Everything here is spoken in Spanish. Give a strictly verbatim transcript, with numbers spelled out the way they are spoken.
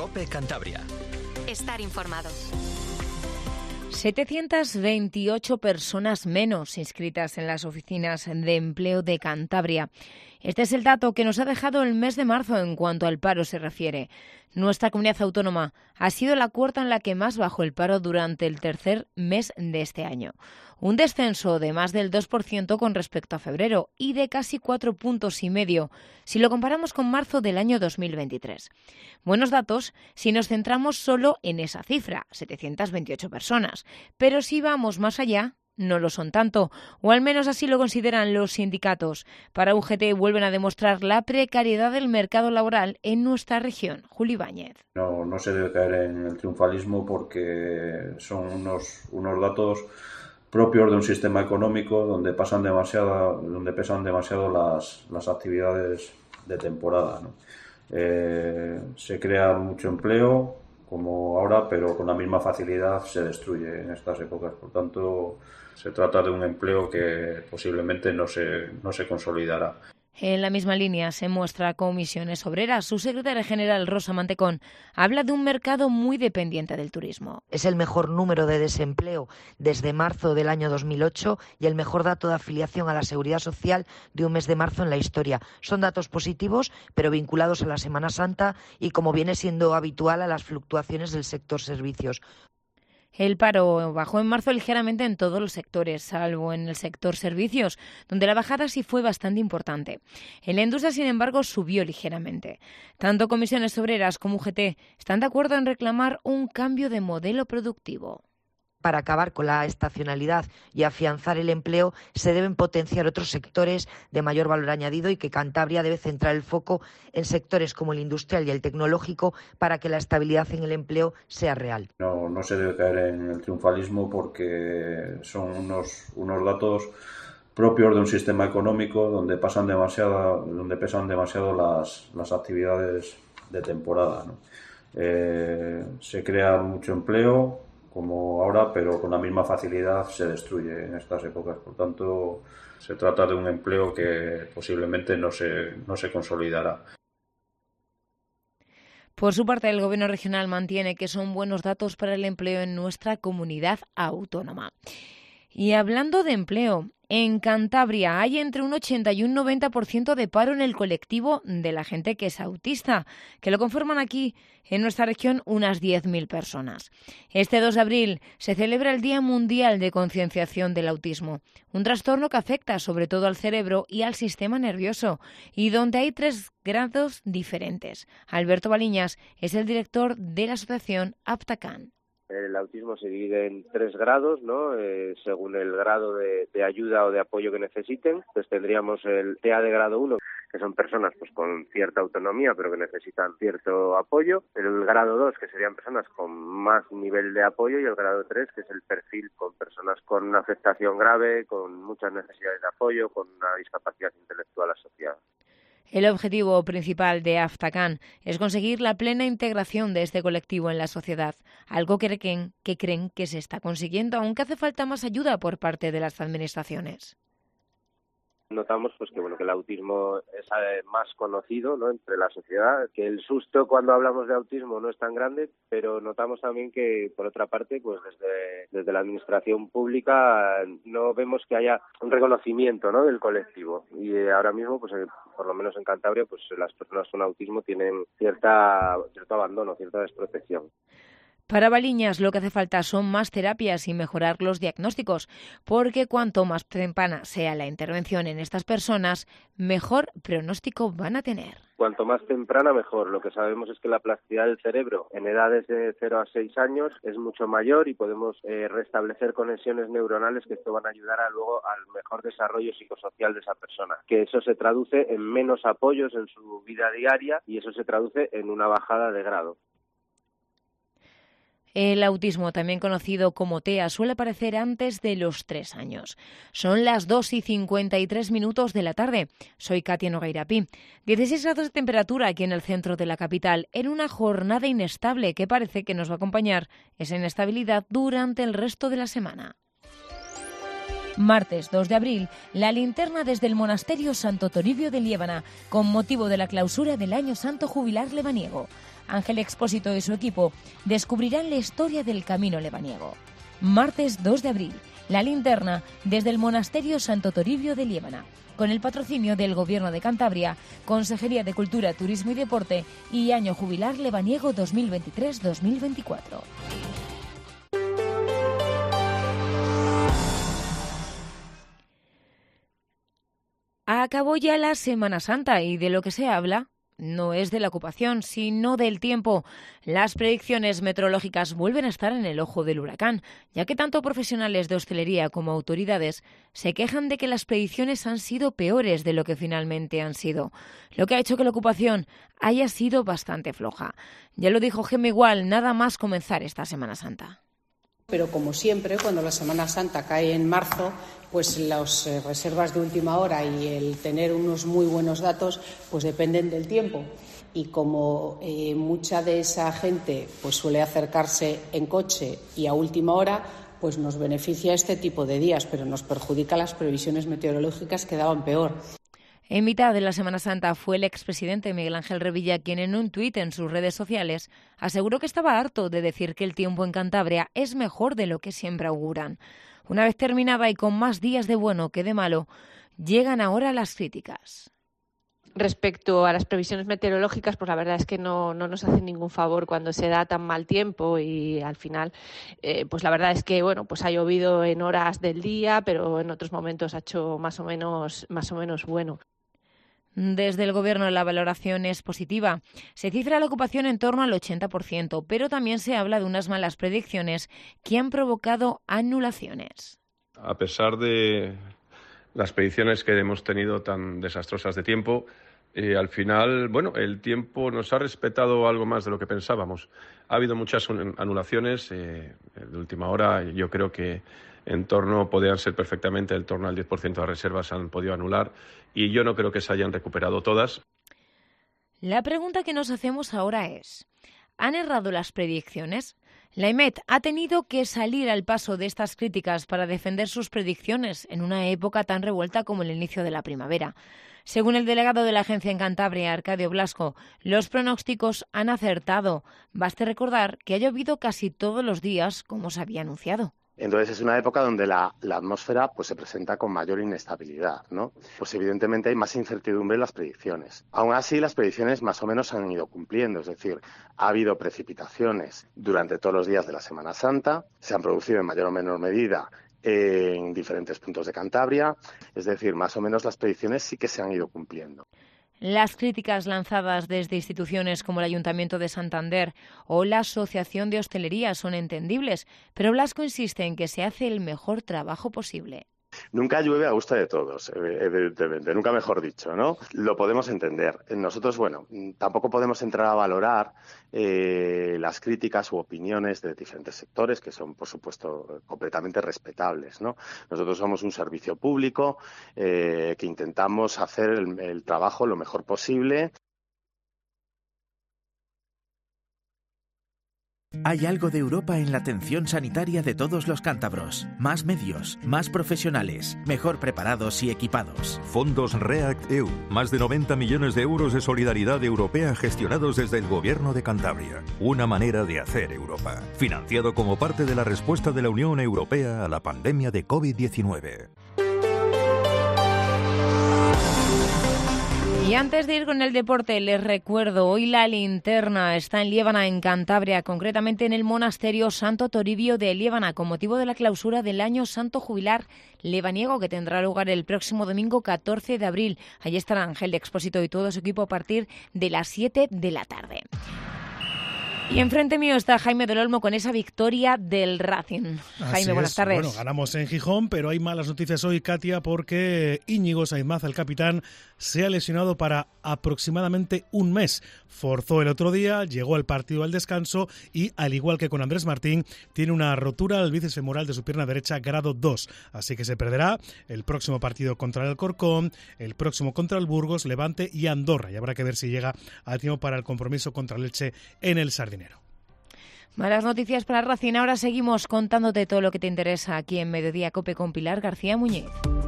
COPE Cantabria. Estar informado. setecientas veintiocho personas menos inscritas en las oficinas de empleo de Cantabria. Este es el dato que nos ha dejado el mes de marzo en cuanto al paro se refiere. Nuestra comunidad autónoma ha sido la cuarta en la que más bajó el paro durante el tercer mes de este año. Un descenso de más del dos por ciento con respecto a febrero y de casi cuatro puntos y medio si lo comparamos con marzo del año dos mil veintitrés. Buenos datos si nos centramos solo en esa cifra, setecientas veintiocho personas. Pero si vamos más allá, no lo son tanto, o al menos así lo consideran los sindicatos. Para U G T vuelven a demostrar la precariedad del mercado laboral en nuestra región. Julio Ibáñez. No, no se debe caer en el triunfalismo porque son unos, unos datos propios de un sistema económico donde pasan demasiado, donde pesan demasiado las, las actividades de temporada, ¿no? Eh, se crea mucho empleo, como ahora, pero con la misma facilidad se destruye en estas épocas. Por tanto, se trata de un empleo que posiblemente no se, no se consolidará. En la misma línea se muestra Comisiones Obreras. Su secretaria general, Rosa Mantecón, habla de un mercado muy dependiente del turismo. Es el mejor número de desempleo desde marzo del año dos mil ocho y el mejor dato de afiliación a la Seguridad Social de un mes de marzo en la historia. Son datos positivos, pero vinculados a la Semana Santa y, como viene siendo habitual, a las fluctuaciones del sector servicios. El paro bajó en marzo ligeramente en todos los sectores, salvo en el sector servicios, donde la bajada sí fue bastante importante. En la industria, sin embargo, subió ligeramente. Tanto Comisiones Obreras como U G T están de acuerdo en reclamar un cambio de modelo productivo. Para acabar con la estacionalidad y afianzar el empleo, se deben potenciar otros sectores de mayor valor añadido y que Cantabria debe centrar el foco en sectores como el industrial y el tecnológico para que la estabilidad en el empleo sea real. No, no se debe caer en el triunfalismo porque son unos, unos datos propios de un sistema económico donde pasan demasiado, donde pesan demasiado las, las actividades de temporada, ¿no? Eh, se crea mucho empleo, como ahora, pero con la misma facilidad se destruye en estas épocas. Por tanto, se trata de un empleo que posiblemente no se, no se consolidará. Por su parte, el Gobierno regional mantiene que son buenos datos para el empleo en nuestra comunidad autónoma. Y hablando de empleo, en Cantabria hay entre un ochenta y un noventa por ciento de paro en el colectivo de la gente que es autista, que lo conforman aquí en nuestra región unas diez mil personas. Este dos de abril se celebra el Día Mundial de Concienciación del Autismo, un trastorno que afecta sobre todo al cerebro y al sistema nervioso, y donde hay tres grados diferentes. Alberto Baliñas es el director de la asociación AFTACAN. El autismo se divide en tres grados, ¿no? Eh, según el grado de, de ayuda o de apoyo que necesiten. Pues tendríamos el T A de grado uno, que son personas pues con cierta autonomía, pero que necesitan cierto apoyo. El grado dos, que serían personas con más nivel de apoyo. Y el grado tres, que es el perfil con personas con una afectación grave, con muchas necesidades de apoyo, con una discapacidad intelectual asociada. El objetivo principal de AFTACAN es conseguir la plena integración de este colectivo en la sociedad, algo que creen, que creen que se está consiguiendo, aunque hace falta más ayuda por parte de las administraciones. Notamos pues que bueno que el autismo es eh, más conocido, ¿no?, entre la sociedad, que el susto cuando hablamos de autismo no es tan grande, pero notamos también que por otra parte pues desde desde la administración pública no vemos que haya un reconocimiento, ¿no?, del colectivo, y eh, ahora mismo pues eh, por lo menos en Cantabria pues las personas con autismo tienen cierta cierto abandono, cierta desprotección. Para Baliñas lo que hace falta son más terapias y mejorar los diagnósticos, porque cuanto más temprana sea la intervención en estas personas, mejor pronóstico van a tener. Cuanto más temprana, mejor. Lo que sabemos es que la plasticidad del cerebro en edades de cero a seis años es mucho mayor y podemos eh, restablecer conexiones neuronales que esto van a ayudar a, luego al mejor desarrollo psicosocial de esa persona. Que eso se traduce en menos apoyos en su vida diaria y eso se traduce en una bajada de grado. El autismo, también conocido como T E A, suele aparecer antes de los tres años. Son las dos y cincuenta y tres minutos de la tarde. Soy Katia Nogueirapí. dieciséis grados de temperatura aquí en el centro de la capital, en una jornada inestable que parece que nos va a acompañar esa inestabilidad durante el resto de la semana. Martes dos de abril, la linterna desde el Monasterio Santo Toribio de Liébana, con motivo de la clausura del Año Santo Jubilar lebaniego. Ángel Expósito y su equipo descubrirán la historia del camino lebaniego. Martes dos de abril, la linterna desde el Monasterio Santo Toribio de Liébana, con el patrocinio del Gobierno de Cantabria, Consejería de Cultura, Turismo y Deporte y Año Jubilar Lebaniego dos mil veintitrés dos mil veinticuatro. Acabó ya la Semana Santa y de lo que se habla no es de la ocupación, sino del tiempo. Las predicciones meteorológicas vuelven a estar en el ojo del huracán, ya que tanto profesionales de hostelería como autoridades se quejan de que las predicciones han sido peores de lo que finalmente han sido, lo que ha hecho que la ocupación haya sido bastante floja. Ya lo dijo Gemma Igual, nada más comenzar esta Semana Santa. Pero como siempre, cuando la Semana Santa cae en marzo, pues las eh, reservas de última hora y el tener unos muy buenos datos, pues dependen del tiempo. Y como eh, mucha de esa gente pues suele acercarse en coche y a última hora, pues nos beneficia este tipo de días, pero nos perjudica las previsiones meteorológicas que daban peor. En mitad de la Semana Santa fue el expresidente Miguel Ángel Revilla quien en un tuit en sus redes sociales aseguró que estaba harto de decir que el tiempo en Cantabria es mejor de lo que siempre auguran. Una vez terminada y con más días de bueno que de malo, llegan ahora las críticas. Respecto a las previsiones meteorológicas, pues la verdad es que no, no nos hacen ningún favor cuando se da tan mal tiempo y al final, eh, pues la verdad es que bueno, pues ha llovido en horas del día, pero en otros momentos ha hecho más o menos, más o menos bueno. Desde el Gobierno la valoración es positiva. Se cifra la ocupación en torno al ochenta por ciento, pero también se habla de unas malas predicciones que han provocado anulaciones. A pesar de las predicciones que hemos tenido tan desastrosas de tiempo, eh, al final, bueno, el tiempo nos ha respetado algo más de lo que pensábamos. Ha habido muchas anulaciones eh, de última hora. Yo creo que en torno, podrían ser perfectamente, en torno al diez por ciento de reservas han podido anular y yo no creo que se hayan recuperado todas. La pregunta que nos hacemos ahora es, ¿han errado las predicciones? La I M E D ha tenido que salir al paso de estas críticas para defender sus predicciones en una época tan revuelta como el inicio de la primavera. Según el delegado de la agencia en Cantabria, Arcadio Blasco, los pronósticos han acertado. Baste recordar que ha llovido casi todos los días, como se había anunciado. Entonces es una época donde la, la atmósfera pues se presenta con mayor inestabilidad, ¿no? Pues evidentemente hay más incertidumbre en las predicciones. Aún así, las predicciones más o menos han ido cumpliendo, es decir, ha habido precipitaciones durante todos los días de la Semana Santa, se han producido en mayor o menor medida en diferentes puntos de Cantabria, es decir, más o menos las predicciones sí que se han ido cumpliendo. Las críticas lanzadas desde instituciones como el Ayuntamiento de Santander o la Asociación de Hostelería son entendibles, pero Blasco insiste en que se hace el mejor trabajo posible. Nunca llueve a gusto de todos, evidentemente, nunca mejor dicho, ¿no? Lo podemos entender. Nosotros, bueno, tampoco podemos entrar a valorar eh, las críticas u opiniones de diferentes sectores, que son, por supuesto, completamente respetables, ¿no? Nosotros somos un servicio público eh, que intentamos hacer el, el trabajo lo mejor posible. Hay algo de Europa en la atención sanitaria de todos los cántabros. Más medios, más profesionales, mejor preparados y equipados. Fondos REACT-E U. Más de noventa millones de euros de solidaridad europea gestionados desde el Gobierno de Cantabria. Una manera de hacer Europa. Financiado como parte de la respuesta de la Unión Europea a la pandemia de COVID diecinueve. Y antes de ir con el deporte, les recuerdo, hoy la linterna está en Liébana, en Cantabria, concretamente en el Monasterio Santo Toribio de Liébana, con motivo de la clausura del Año Santo Jubilar Lebaniego, que tendrá lugar el próximo domingo catorce de abril. Allí estará Ángel Expósito y todo su equipo a partir de las siete de la tarde. Y enfrente mío está Jaime del Olmo con esa victoria del Racing. Jaime, Así buenas es. tardes. Bueno, ganamos en Gijón, pero hay malas noticias hoy, Katia, porque Íñigo Saizmaz, el capitán, se ha lesionado para aproximadamente un mes. Forzó el otro día, llegó al partido al descanso y, al igual que con Andrés Martín, tiene una rotura al bíceps femoral de su pierna derecha grado dos. Así que se perderá el próximo partido contra el Alcorcón, el próximo contra el Burgos, Levante y Andorra. Y habrá que ver si llega a tiempo para el compromiso contra el Elche en el Sardinero. Malas noticias para Racing. Ahora seguimos contándote todo lo que te interesa aquí en Mediodía Cope con Pilar García Muñiz.